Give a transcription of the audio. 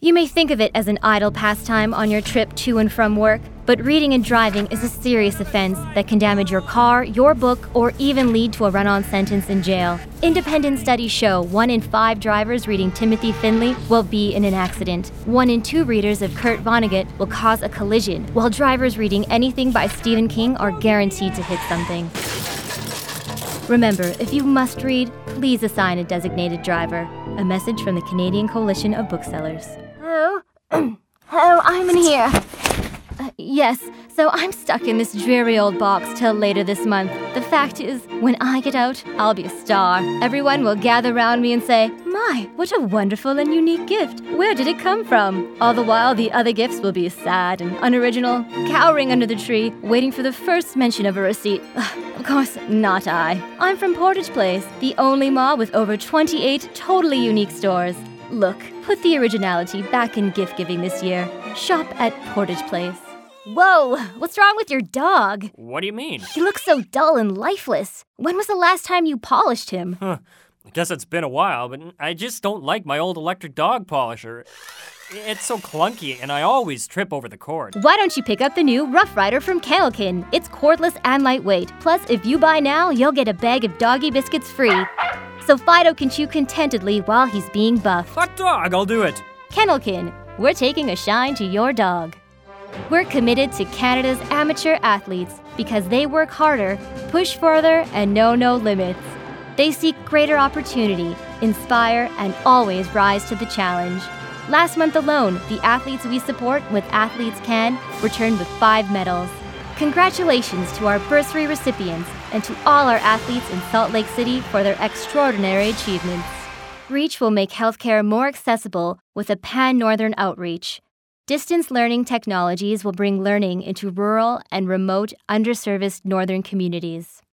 You may think of it as an idle pastime on your trip to and from work, but reading and driving is a serious offense that can damage your car, your book, or even lead to a run-on sentence in jail. Independent studies show 1 in 5 drivers reading Timothy Finley will be in an accident. 1 in 2 readers of Kurt Vonnegut will cause a collision, while drivers reading anything by Stephen King are guaranteed to hit something. Remember, if you must read, please assign a designated driver. A message from the Canadian Coalition of Booksellers. Oh, I'm in here. Yes, so I'm stuck in this dreary old box till later this month. The fact is, when I get out, I'll be a star. Everyone will gather around me and say, "My, what a wonderful and unique gift. Where did it come from?" All the while, the other gifts will be sad and unoriginal, cowering under the tree, waiting for the first mention of a receipt. Of course, not I. I'm from Portage Place, the only mall with over 28 totally unique stores. Look, put the originality back in gift-giving this year. Shop at Portage Place. Whoa, what's wrong with your dog? What do you mean? He looks so dull and lifeless. When was the last time you polished him? I guess it's been a while, but I just don't like my old electric dog polisher. It's so clunky, and I always trip over the cord. Why don't you pick up the new Rough Rider from Kennelkin? It's cordless and lightweight. Plus, if you buy now, you'll get a bag of doggy biscuits free. So Fido can chew contentedly while he's being buffed. Hot dog, I'll do it. Kennelkin, we're taking a shine to your dog. We're committed to Canada's amateur athletes because they work harder, push further, and know no limits. They seek greater opportunity, inspire, and always rise to the challenge. Last month alone, the athletes we support with Athletes Can returned with 5 medals. Congratulations to our bursary recipients and to all our athletes in Salt Lake City for their extraordinary achievements. REACH will make healthcare more accessible with a pan-northern outreach. Distance learning technologies will bring learning into rural and remote, underserviced northern communities.